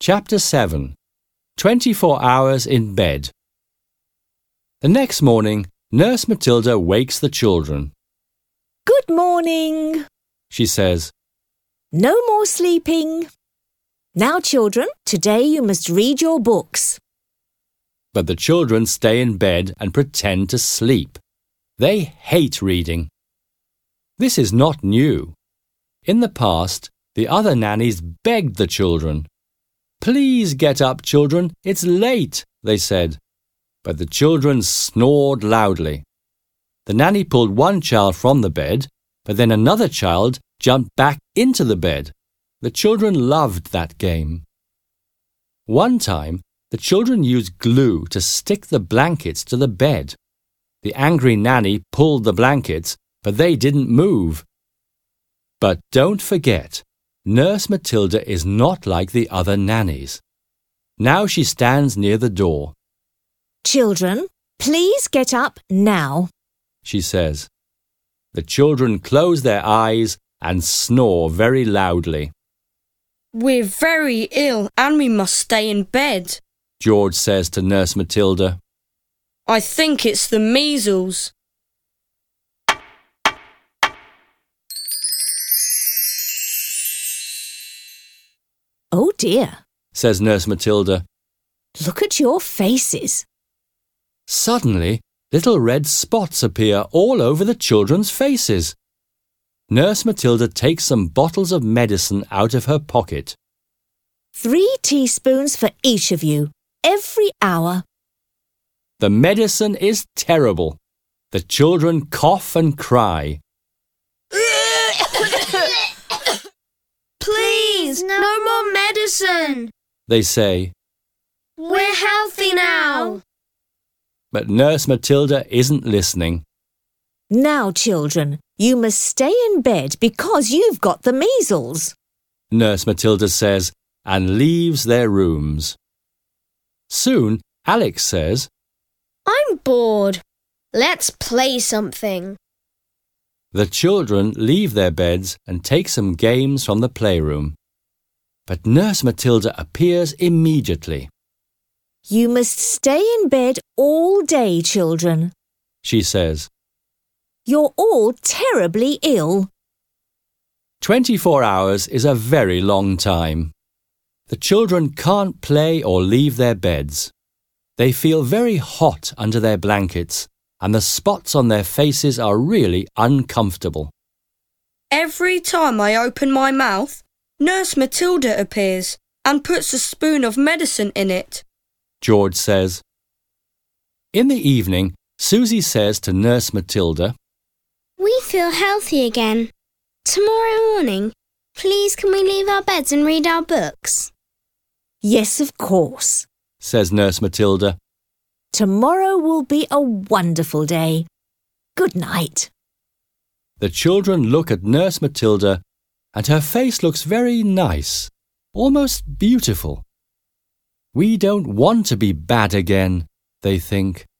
Chapter 7. 24 Hours in Bed. The next morning, Nurse Matilda wakes the children. Good morning, She says, no more sleeping. Now, children, today you must read your books. but the children stay in bed and pretend to sleep. They hate reading. This is not new. In the past, the other nannies begged the children. Please get up, children, it's late, they said. But the children snored loudly. The nanny pulled one child from the bed, but then another child jumped back into the bed. The children loved that game. One time, the children used glue to stick the blankets to the bed. The angry nanny pulled the blankets, but they didn't move. But don't forget, Nurse Matilda is not like the other nannies. Now she stands near the door. Children, please get up now. She says. The children close their eyes and snore very loudly. We're very ill and we must stay in bed. George says to Nurse Matilda. I think it's the measles. Oh dear, Says Nurse Matilda. look at your faces. Suddenly, little red spots appear all over the children's faces. Nurse Matilda takes some bottles of medicine out of her pocket. 3 teaspoons for each of you, every hour. The medicine is terrible. The children cough and cry. Please, no more medicine. They say, We're healthy now. but Nurse Matilda isn't listening. Now, children, you must stay in bed because you've got the measles. Nurse Matilda says, and leaves their rooms. Soon, Alex says, I'm bored. Let's play something. The children leave their beds and take some games from the playroom. But Nurse Matilda appears immediately. You must stay in bed all day, children. She says, You're all terribly ill. 24 hours is a very long time. The children can't play or leave their beds. They feel very hot under their blankets, and the spots on their faces are really uncomfortable. Every time I open my mouth, Nurse Matilda appears and puts a spoon of medicine in it. George says. In the evening, Susie says to Nurse Matilda, We feel healthy again. Tomorrow morning, please can we leave our beds and read our books? Yes, of course. says Nurse Matilda. Tomorrow will be a wonderful day. Good night. The children look at Nurse Matilda, and her face looks very nice, almost beautiful. We don't want to be bad again, they think.